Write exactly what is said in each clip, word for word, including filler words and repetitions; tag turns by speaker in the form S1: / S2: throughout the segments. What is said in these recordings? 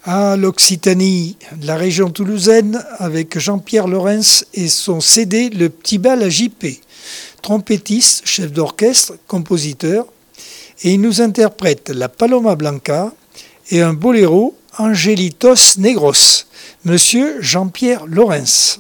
S1: À l'Occitanie, la région toulousaine, avec Jean-Pierre Lorens et son C D Le Petit Bal à J P. Trompettiste, chef d'orchestre, compositeur. Et il nous interprète la Paloma Blanca et un boléro, Angelitos Negros. Monsieur Jean-Pierre Lorens.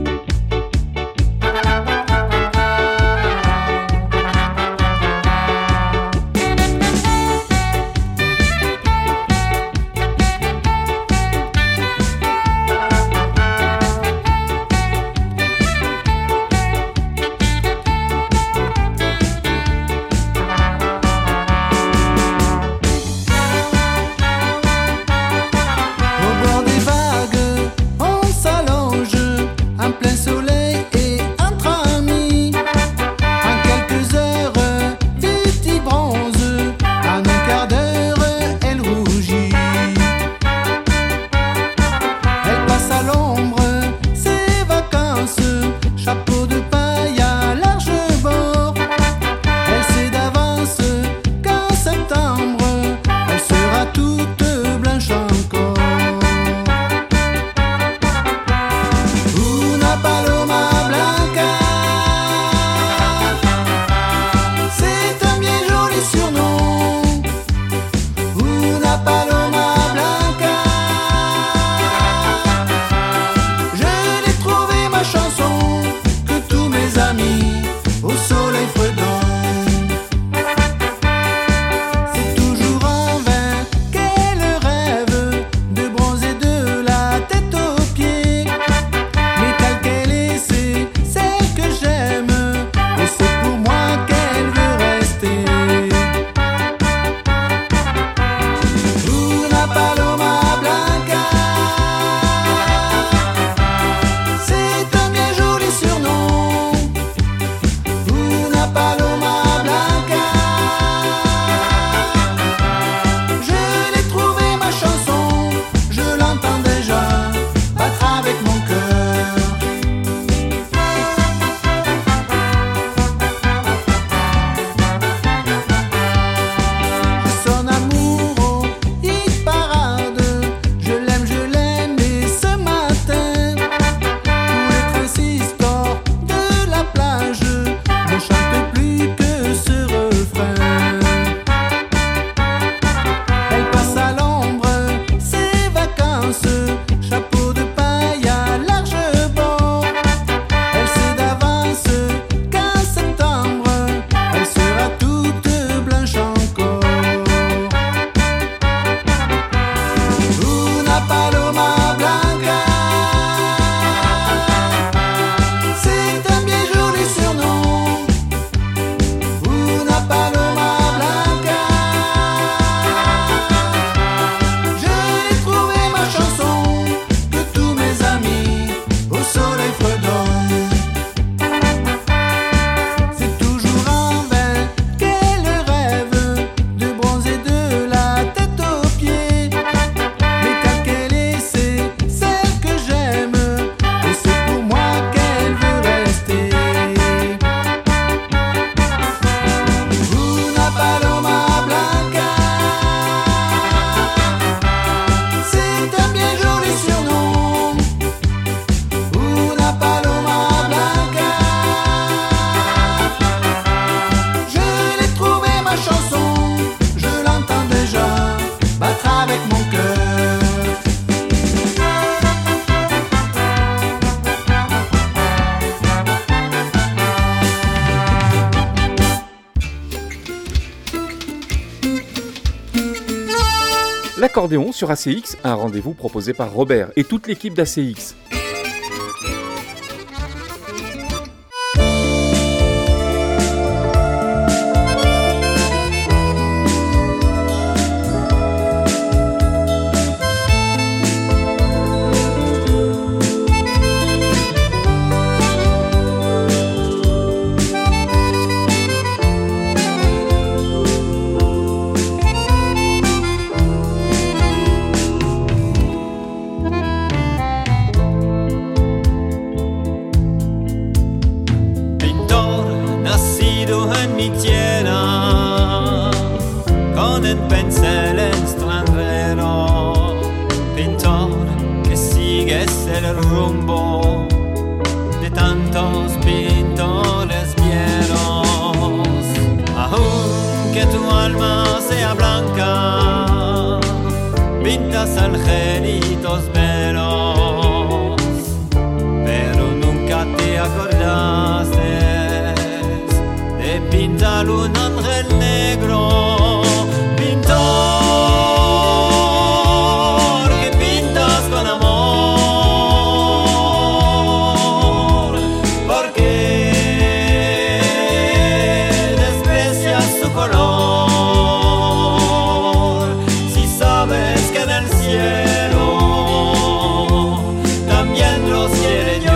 S2: L'accordéon sur A C X, un rendez-vous proposé par Robert et toute l'équipe d'A C X.
S3: es el rumbo de tantos pintores vieros. Aunque tu alma sea blanca, pintas angelitos veros, pero nunca te acordaste de pintar un ángel negro. Pintor, que pintas con amor, ¿por qué desprecias su color? Si sabes que en el cielo también los quiere Dios.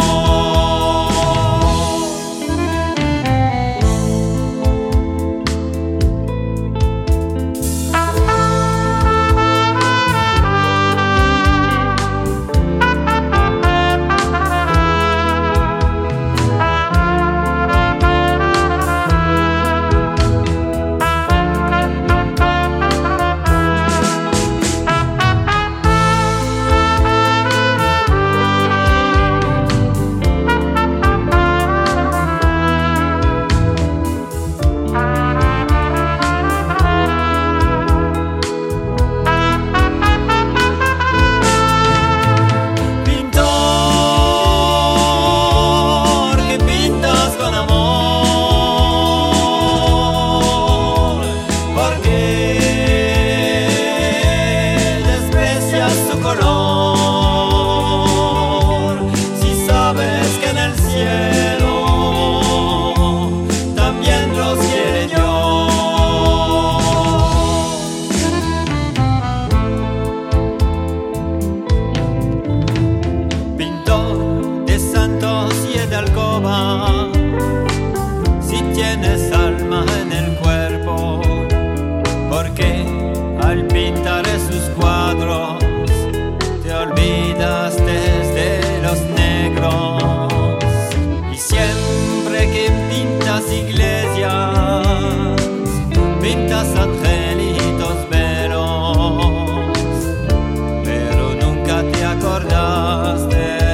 S3: Si tienes alma en el cuerpo, porque al pintar esos cuadros te olvidaste de los negros. Y siempre que pintas iglesias, pintas angelitos veros, pero nunca te acordaste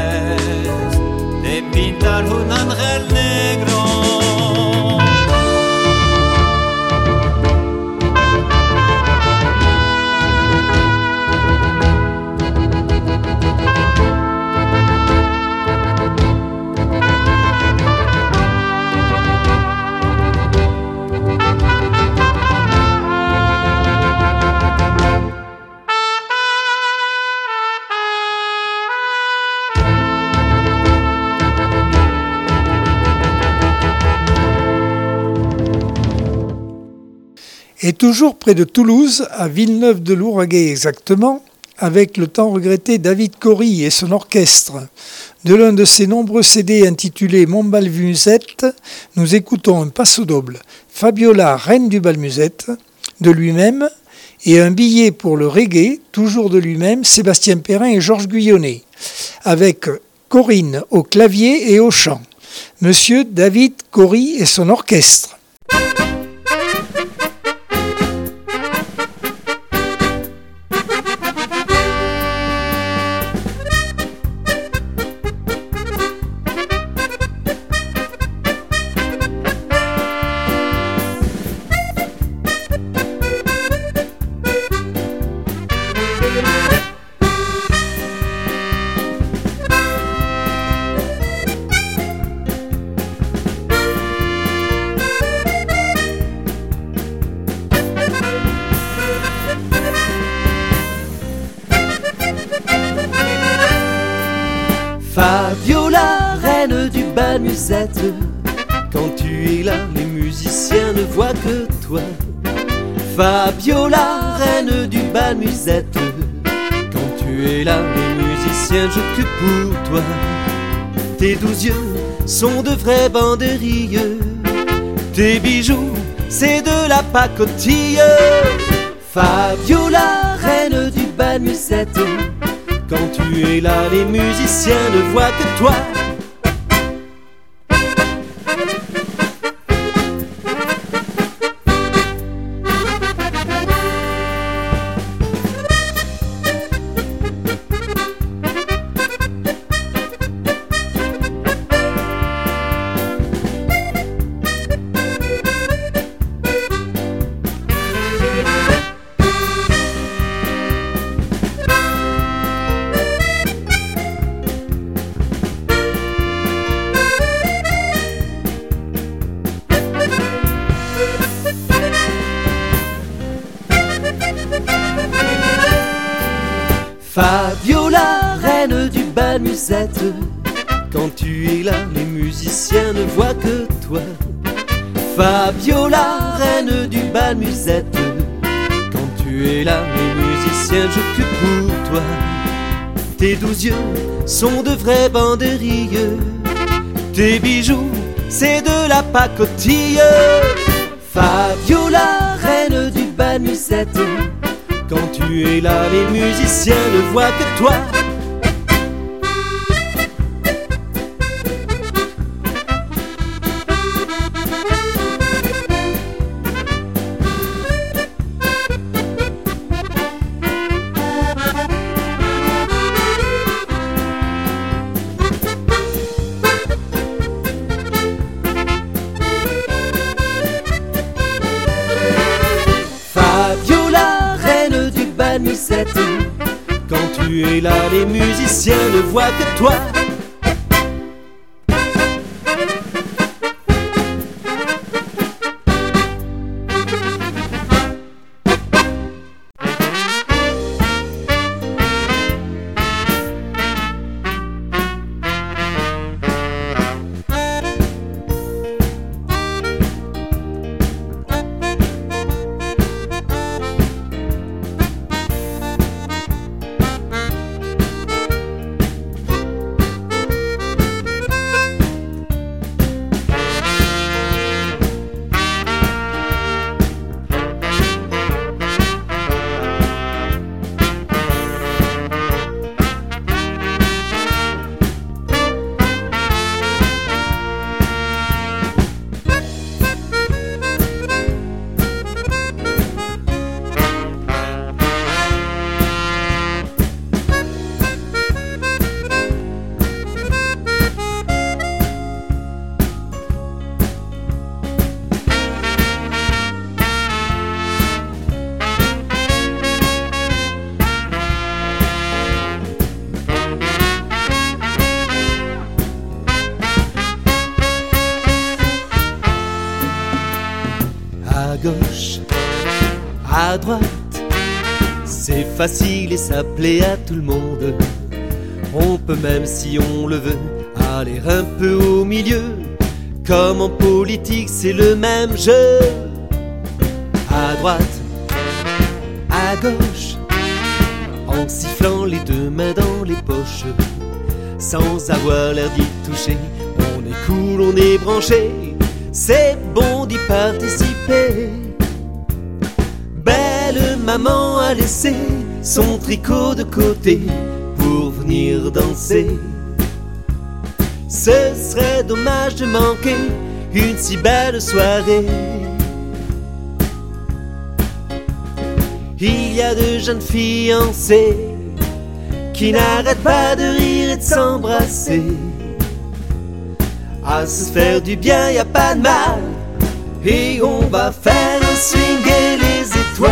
S3: de pintar un ángel negro.
S1: Et toujours près de Toulouse, à Villeneuve-de-Lauragais exactement, avec le tant regretté David Cory et son orchestre. De l'un de ses nombreux C D intitulé Mon bal musette, nous écoutons un passo doble, Fabiola, reine du bal musette, de lui-même, et un billet pour le reggae, toujours de lui-même, Sébastien Perrin et Georges Guyonnet, avec Corinne au clavier et au chant. Monsieur David Cory et son orchestre.
S4: Fabiola, reine du bal musette, quand tu es là, les musiciens ne voient que toi. Fabiola, reine du bal musette, quand tu es là, les musiciens jouent que pour toi. Tes douze yeux sont de vrais banderilles, tes bijoux, c'est de la pacotille. Fabiola, reine du bal musette, quand tu es là, les musiciens ne voient que toi. Fabiola, reine du bal musette, quand tu es là, les musiciens ne voient que toi. Fabiola, reine du bal musette, quand tu es là, les musiciens jouent que pour toi. Tes douze yeux sont de vrais banderilles, tes bijoux, c'est de la pacotille. Fabiola, reine du bal musette, quand tu es là, les musiciens ne voient que toi. Fabiola, reine du bal musette, quand tu es là, les musiciens ne voient que toi. À gauche, à droite, c'est facile et ça plaît à tout le monde. On peut même, si on le veut, aller un peu au milieu. Comme en politique, c'est le même jeu. À droite, à gauche, en sifflant les deux mains dans les poches, sans avoir l'air d'y toucher. On est cool, on est branché, c'est bon d'y participer. Belle maman a laissé son tricot de côté pour venir danser. Ce serait dommage de manquer une si belle soirée. Il y a de jeunes fiancés qui n'arrêtent pas de rire et de s'embrasser. À se faire du bien, y a pas de mal, et on va faire swinguer les étoiles.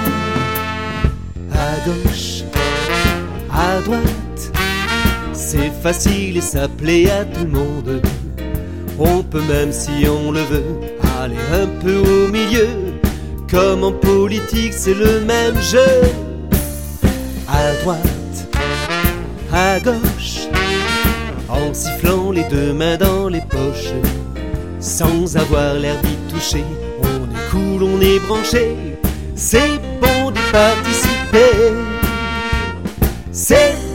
S4: À gauche, à droite, c'est facile et ça plaît à tout le monde. On peut même, si on le veut, aller un peu au milieu. Comme en politique, c'est le même jeu. À droite, à gauche, en sifflant les deux mains dans les poches, sans avoir l'air d'y toucher. On est cool, on est branché, c'est bon d'y participer. C'est